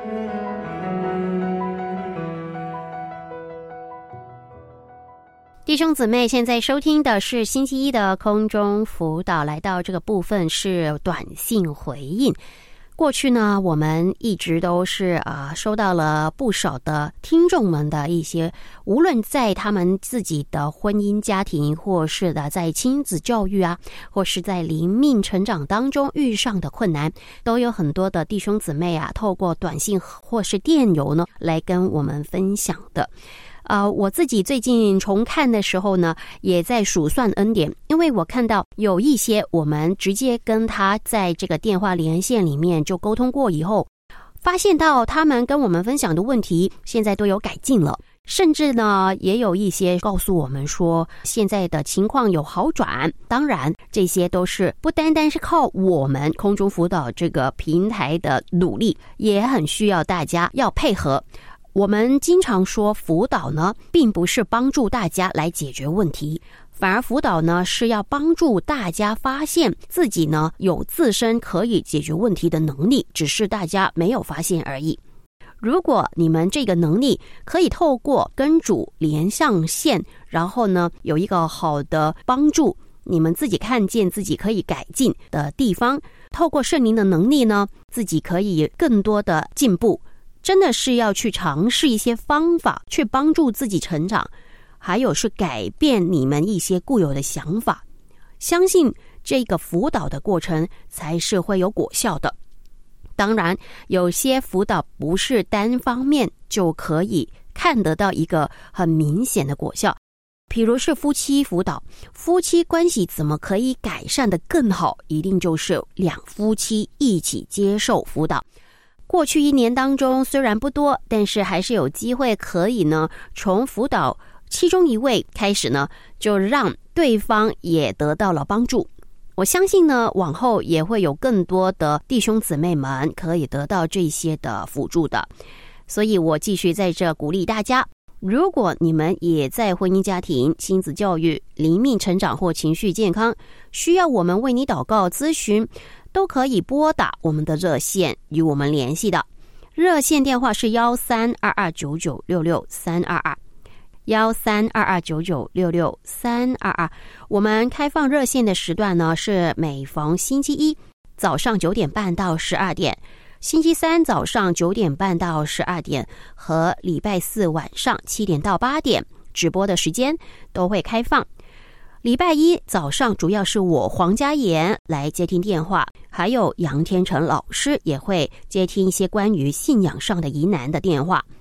Speaker 2: 弟兄姊妹，现在收听的是星期一的空中辅导，来到这个部分是短信回应。过去呢，我们一直都是收到了不少的听众们的一些，无论在他们自己的婚姻家庭，或是的在亲子教育啊，或是在灵命成长当中遇上的困难，都有很多的弟兄姊妹啊，透过短信或是电邮呢，来跟我们分享的。我自己最近重看的时候呢，也在数算恩典，因为我看到有一些我们直接跟他在这个电话连线里面就沟通过以后，发现到他们跟我们分享的问题现在都有改进了，甚至呢也有一些告诉我们说现在的情况有好转。当然这些都是不单单是靠我们空中辅导这个平台的努力，也很需要大家要配合。我们经常说辅导呢，并不是帮助大家来解决问题，反而辅导呢是要帮助大家发现自己呢有自身可以解决问题的能力，只是大家没有发现而已。如果你们这个能力可以透过跟主连上线，然后呢有一个好的帮助，你们自己看见自己可以改进的地方，透过圣灵的能力呢，自己可以更多的进步，真的是要去尝试一些方法去帮助自己成长，还有是改变你们一些固有的想法，相信这个辅导的过程才是会有果效的。当然有些辅导不是单方面就可以看得到一个很明显的果效，比如是夫妻辅导，夫妻关系怎么可以改善得更好，一定就是两夫妻一起接受辅导。过去1年当中虽然不多，但是还是有机会可以呢，从辅导其中一位开始呢，就让对方也得到了帮助。我相信呢，往后也会有更多的弟兄姊妹们可以得到这些的辅助的。所以我继续在这鼓励大家，如果你们也在婚姻家庭、亲子教育、灵命成长或情绪健康，需要我们为你祷告咨询，都可以拨打我们的热线与我们联系的。热线电话是1322996632，1322996632。我们开放热线的时段呢，是每逢星期一早上9点半到12点，星期三早上9点半到12点，和礼拜四晚上7点到8点，直播的时间都会开放。礼拜一早上主要是我黄家妍来接听电话，还有杨天成老师也会接听一些关于信仰上的疑难的电话。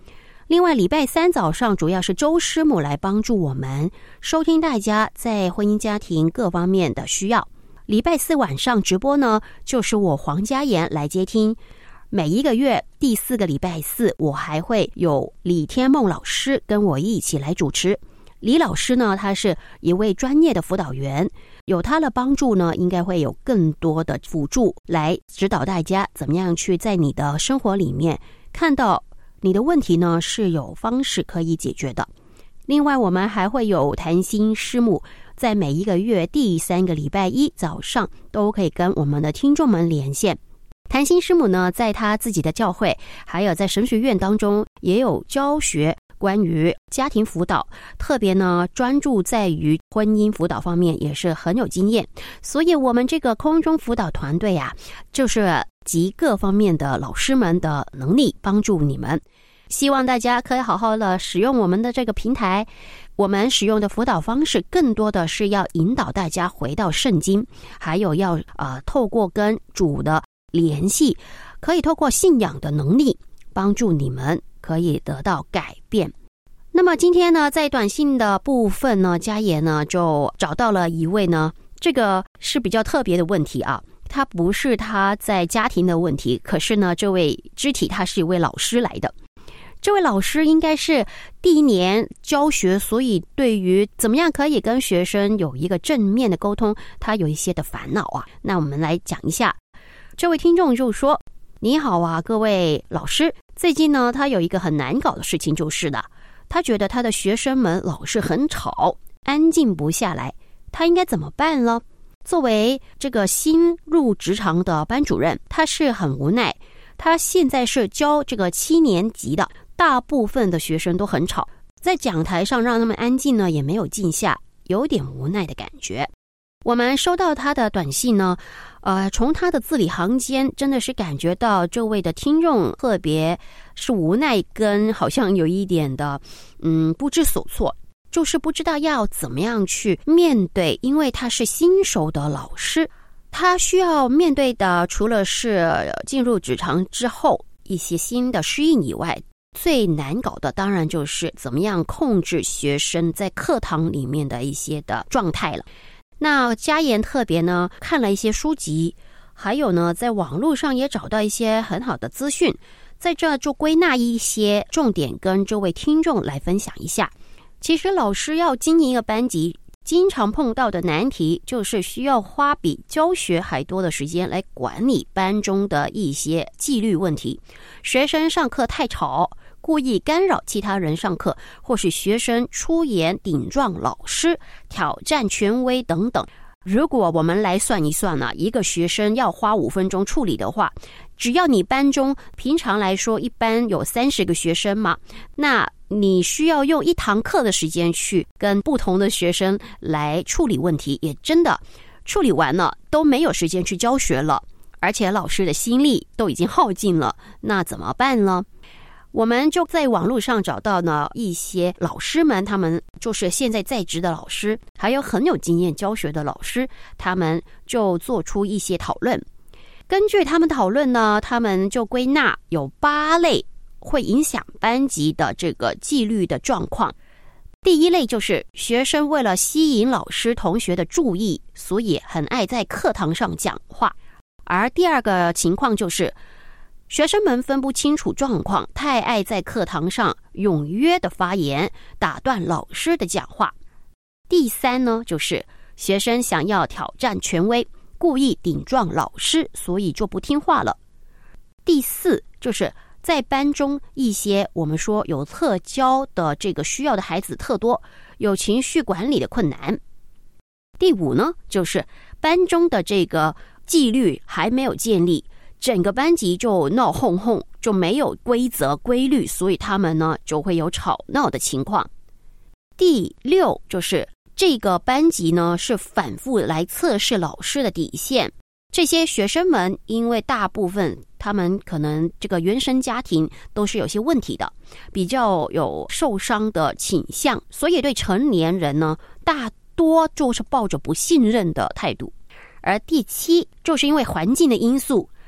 Speaker 2: 另外礼拜三早上主要是周师母来帮助我们收听大家在婚姻家庭各方面的需要。礼拜四晚上直播呢，就是我黄家妍来接听。每一个月第4个礼拜四，我还会有李天梦老师跟我一起来主持。李老师呢，他是一位专业的辅导员，有他的帮助呢，应该会有更多的辅助来指导大家怎么样去在你的生活里面看到你的问题呢是有方式可以解决的。另外我们还会有谈心师母，在每一个月第3个礼拜一早上都可以跟我们的听众们连线。谈心师母呢，在他自己的教会还有在神学院当中也有教学关于家庭辅导，特别呢专注在于婚姻辅导方面，也是很有经验。所以我们这个空中辅导团队啊，就是集各方面的老师们的能力帮助你们。希望大家可以好好的使用我们的这个平台。我们使用的辅导方式更多的是要引导大家回到圣经，还有要透过跟主的联系，可以透过信仰的能力帮助你们可以得到改变。那么今天呢，在短信的部分呢，家妍呢就找到了一位呢，这个是比较特别的问题啊，他不是他在家庭的问题，可是呢，这位肢体他是一位老师来的。这位老师应该是第1年教学，所以对于怎么样可以跟学生有一个正面的沟通，他有一些的烦恼啊。那我们来讲一下。这位听众就说：你好啊，各位老师，最近呢，他有一个很难搞的事情，就是的，他觉得他的学生们老是很吵，安静不下来，他应该怎么办呢？作为这个新入职场的班主任，他是很无奈。他现在是教这个7年级的，大部分的学生都很吵，在讲台上让他们安静呢，也没有静下，有点无奈的感觉。我们收到他的短信呢，从他的字里行间真的是感觉到这位的听众特别是无奈，跟好像有一点的不知所措，就是不知道要怎么样去面对，因为他是新手的老师，他需要面对的除了是进入职场之后一些新的适应以外，最难搞的当然就是怎么样控制学生在课堂里面的一些的状态了。那家妍特别呢看了一些书籍，还有呢在网络上也找到一些很好的资讯，在这就归纳一些重点跟这位听众来分享一下。其实老师要经营一个班级，经常碰到的难题就是需要花比教学还多的时间来管理班中的一些纪律问题。学生上课太吵，故意干扰其他人上课，或是学生出言顶撞老师，挑战权威等等。如果我们来算一算呢，一个学生要花5分钟处理的话，只要你班中平常来说一般有30个学生嘛，那你需要用1堂课的时间去跟不同的学生来处理问题，也真的处理完了都没有时间去教学了，而且老师的心力都已经耗尽了，那怎么办呢？我们就在网络上找到呢一些老师们，他们就是现在在职的老师，还有很有经验教学的老师，他们就做出一些讨论。根据他们讨论呢，他们就归纳有8类会影响班级的这个纪律的状况。第1类就是学生为了吸引老师同学的注意，所以很爱在课堂上讲话。而第2个情况就是学生们分不清楚状况，太爱在课堂上踊跃的发言，打断老师的讲话。第3呢，就是学生想要挑战权威，故意顶撞老师，所以就不听话了。第4就是在班中一些我们说有特教的这个需要的孩子特多，有情绪管理的困难。第5呢，就是班中的这个纪律还没有建立，整个班级就闹哄哄，就没有规则规律，所以他们呢就会有吵闹的情况。第6就是这个班级呢是反复来测试老师的底线，这些学生们因为大部分他们可能这个原生家庭都是有些问题的，比较有受伤的倾向，所以对成年人呢大多就是抱着不信任的态度。而第7就是因为环境的因素，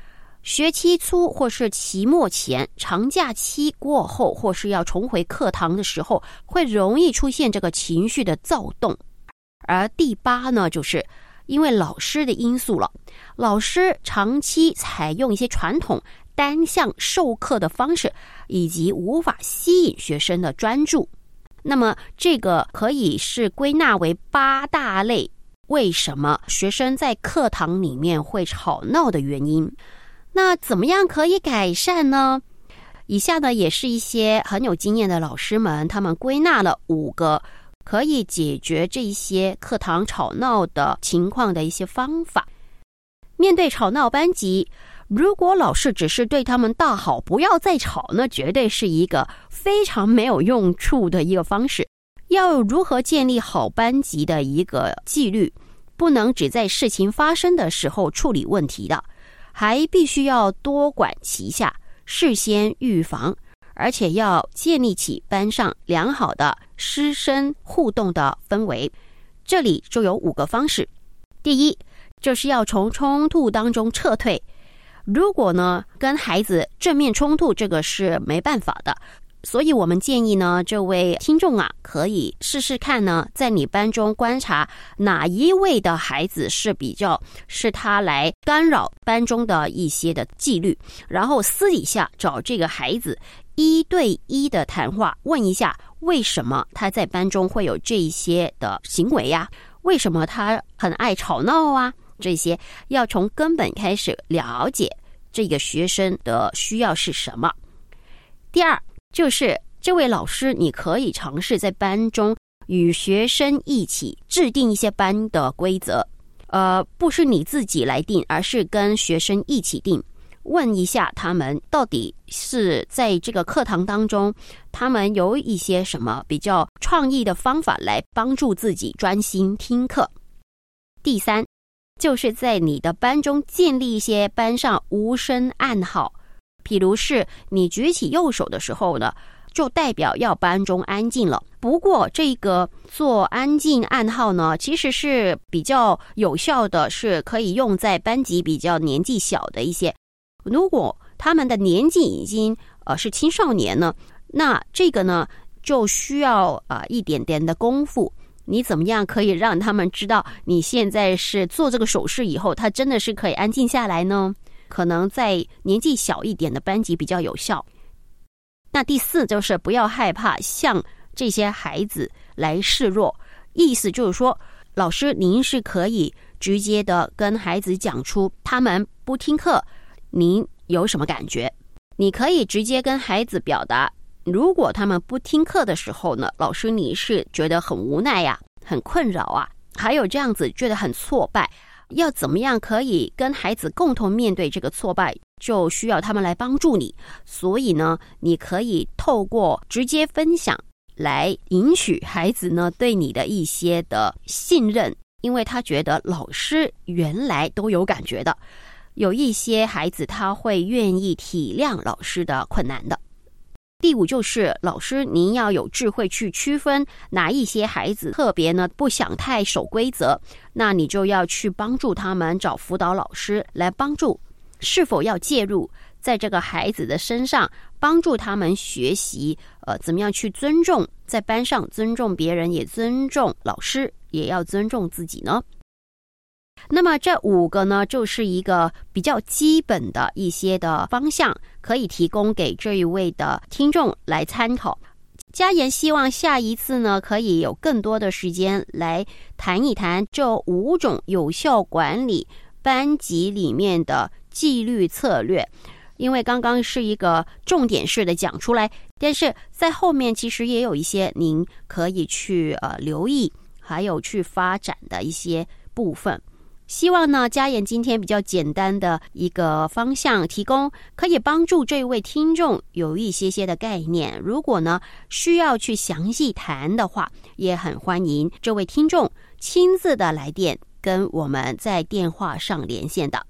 Speaker 2: 学期初或是期末前，长假期过后，或是要重回课堂的时候，会容易出现这个情绪的躁动。而第8呢，就是因为老师的因素了，老师长期采用一些传统单向授课的方式，以及无法吸引学生的专注。那么这个可以是归纳为8大类为什么学生在课堂里面会吵闹的原因。那怎么样可以改善呢？以下呢也是一些很有经验的老师们，他们归纳了5个可以解决这些课堂吵闹的情况的一些方法。面对吵闹班级，如果老师只是对他们大吼不要再吵，那绝对是一个非常没有用处的一个方式。要如何建立好班级的一个纪律，不能只在事情发生的时候处理问题的，还必须要多管齐下，事先预防，而且要建立起班上良好的师生互动的氛围。这里就有5个方式。第一，就是要从冲突当中撤退。如果呢跟孩子正面冲突，这个是没办法的，所以我们建议呢，这位听众啊，可以试试看呢，在你班中观察哪一位的孩子是他来干扰班中的一些的纪律，然后私底下找这个孩子1对1的谈话，问一下为什么他在班中会有这一些的行为呀？为什么他很爱吵闹啊？这些要从根本开始了解这个学生的需要是什么。第二，就是这位老师，你可以尝试在班中与学生一起制定一些班的规则，不是你自己来定，而是跟学生一起定。问一下他们到底是在这个课堂当中，他们有一些什么比较创意的方法来帮助自己专心听课。第三，就是在你的班中建立一些班上无声暗号，譬如是你举起右手的时候呢，就代表要班中安静了。不过这个做安静暗号呢，其实是比较有效的，是可以用在班级比较年纪小的一些。如果他们的年纪已经是青少年呢，那这个呢就需要一点点的功夫。你怎么样可以让他们知道你现在是做这个手势以后，他真的是可以安静下来呢？可能在年纪小一点的班级比较有效。那第4，就是不要害怕向这些孩子来示弱，意思就是说，老师您是可以直接的跟孩子讲出他们不听课您有什么感觉。你可以直接跟孩子表达，如果他们不听课的时候呢，老师你是觉得很无奈呀，很困扰啊，还有这样子觉得很挫败，要怎么样可以跟孩子共同面对这个挫败，就需要他们来帮助你。所以呢，你可以透过直接分享来允许孩子呢对你的一些的信任，因为他觉得老师原来都有感觉的。有一些孩子他会愿意体谅老师的困难的。第5，就是老师您要有智慧去区分哪一些孩子特别呢不想太守规则，那你就要去帮助他们找辅导老师来帮助，是否要介入在这个孩子的身上，帮助他们学习怎么样去尊重，在班上尊重别人，也尊重老师，也要尊重自己呢。那么这5个呢，就是一个比较基本的一些的方向，可以提供给这一位的听众来参考。嘉言希望下一次呢，可以有更多的时间来谈一谈这5种有效管理班级里面的纪律策略。因为刚刚是一个重点式的讲出来，但是在后面其实也有一些您可以去留意，还有去发展的一些部分。希望呢，嘉言今天比较简单的一个方向提供，可以帮助这位听众有一些的概念。如果呢需要去详细谈的话，也很欢迎这位听众亲自的来电跟我们在电话上连线的。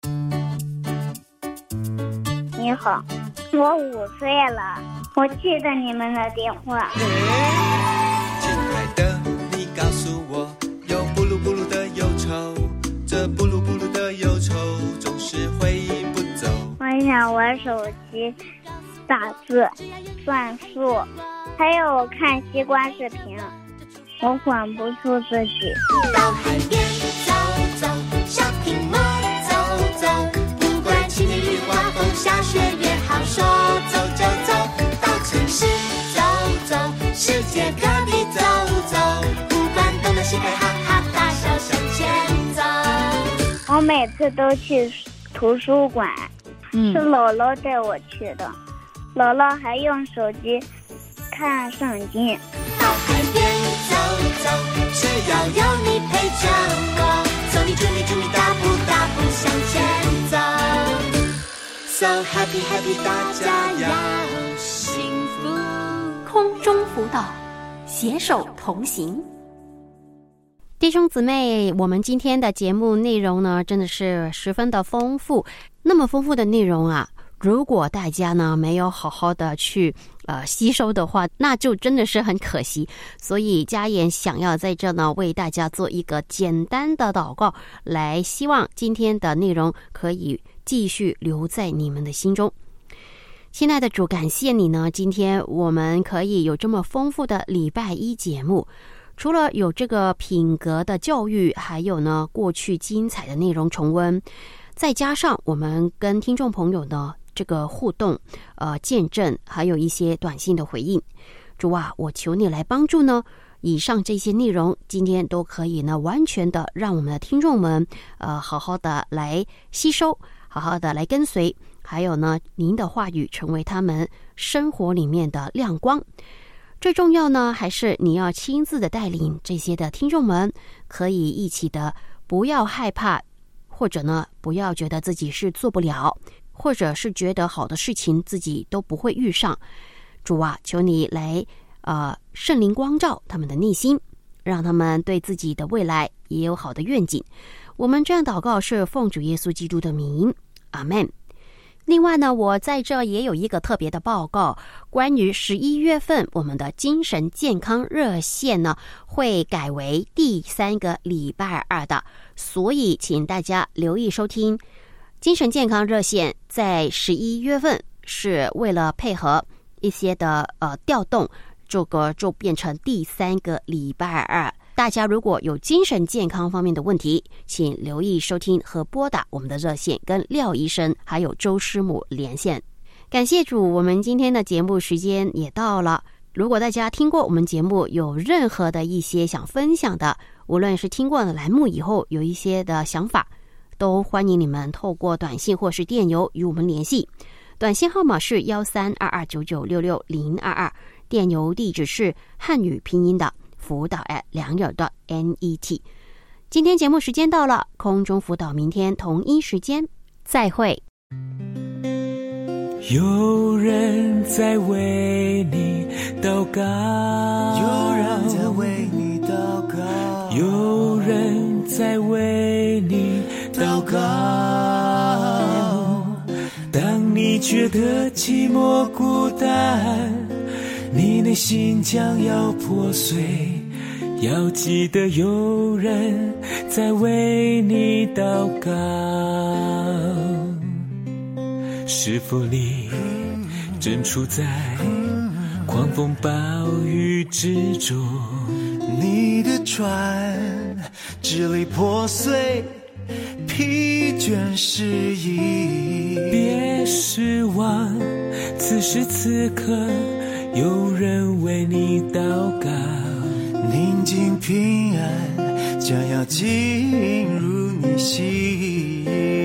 Speaker 14: 你好，我5岁了，我记得你们的电话。
Speaker 8: 亲爱的，你告诉我，有布鲁布鲁的忧愁，这布鲁布鲁的忧愁总是挥不走。
Speaker 14: 想玩手机、打字、算数，还有我看西瓜视频，我管不住自己。
Speaker 15: 到海边走走，小苹果走走，不管晴天雨刮风下雪也好说走就走。到城市走走，世界各地走走，不管东南西北哈哈大笑向前走。
Speaker 14: 我每次都去图书馆，是姥姥带我去的，姥姥还用手机看圣经。
Speaker 15: 到海边走走，只要有你陪着我，走你祝你祝你大步大步向前走。So happy happy， 大家要幸福。
Speaker 2: 空中辅导，携手同行。弟兄姊妹，我们今天的节目内容呢，真的是十分的丰富。那么丰富的内容啊，如果大家呢没有好好的去吸收的话，那就真的是很可惜。所以嘉言想要在这呢为大家做一个简单的祷告，来希望今天的内容可以继续留在你们的心中。亲爱的主，感谢你呢，今天我们可以有这么丰富的礼拜一节目。除了有这个品格的教育，还有呢过去精彩的内容重温，再加上我们跟听众朋友呢这个互动见证，还有一些短信的回应。主啊，我求你来帮助呢，以上这些内容今天都可以呢完全的让我们的听众们好好的来吸收，好好的来跟随，还有呢您的话语成为他们生活里面的亮光。最重要呢，还是你要亲自的带领这些的听众们，可以一起的不要害怕，或者呢不要觉得自己是做不了，或者是觉得好的事情自己都不会遇上。主啊，求你来圣灵光照他们的内心，让他们对自己的未来也有好的愿景。我们这样祷告是奉主耶稣基督的名，阿们。另外呢，我在这也有一个特别的报告，关于11月份我们的精神健康热线呢会改为第3个礼拜二的，所以请大家留意收听。精神健康热线在11月份是为了配合一些的调动，这个就变成第3个礼拜二。大家如果有精神健康方面的问题，请留意收听和拨打我们的热线，跟廖医生还有周师母连线。感谢主，我们今天的节目时间也到了。如果大家听过我们节目有任何的一些想分享的，无论是听过的栏目以后有一些的想法，都欢迎你们透过短信或是电邮与我们联系。短信号码是1322996622，电邮地址是汉语拼音的辅导@2.net。今天节目时间到了，空中辅导明天同一时间再会。
Speaker 8: 有人在为你祷告，有人在为你祷告，有人在为你祷告。当你觉得寂寞孤单，你内心将要破碎，要记得有人在为你祷告。是否你正处在狂风暴雨之中？你的船支离破碎，疲倦失意。别失望，此时此刻有人为你祷告。宁静平安将要进入你心。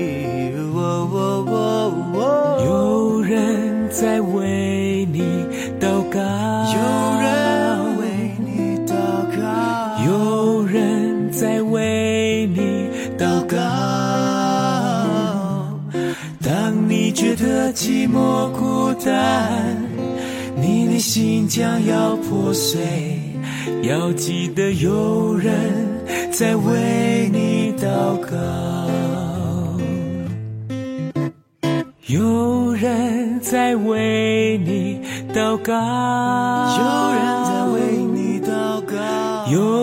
Speaker 8: 有人在为你祷告，有人为你祷告，有人在为你祷告。当你觉得寂寞孤单，你的心将要破碎，要记得有人在为你祷告。有人在为你祷告，有人在为你祷告，有